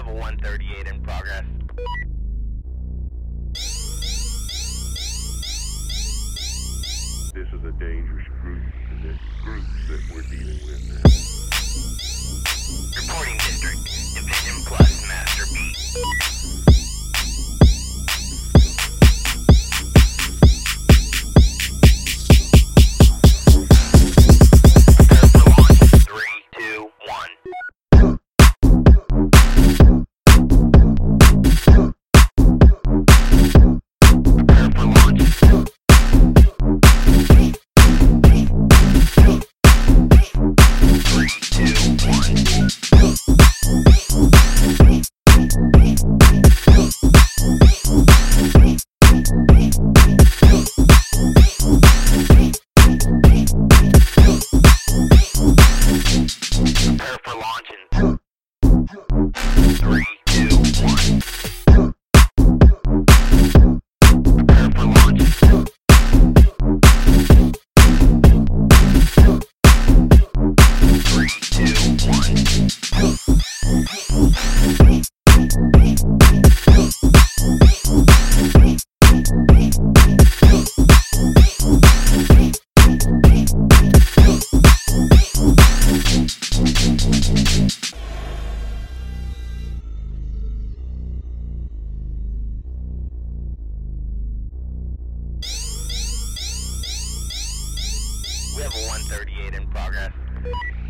have a 138 in progress. This is a dangerous group, and the groups that we're dealing with now. Reporting district, Division Plus, Master B. Prepare for launch. 3, 2, 1. Prepare for launch. 3, 2, 1. Prepare for launching. 3, 2, 1. Prepare for launching. 3, 2, 1. We have a 138 in progress.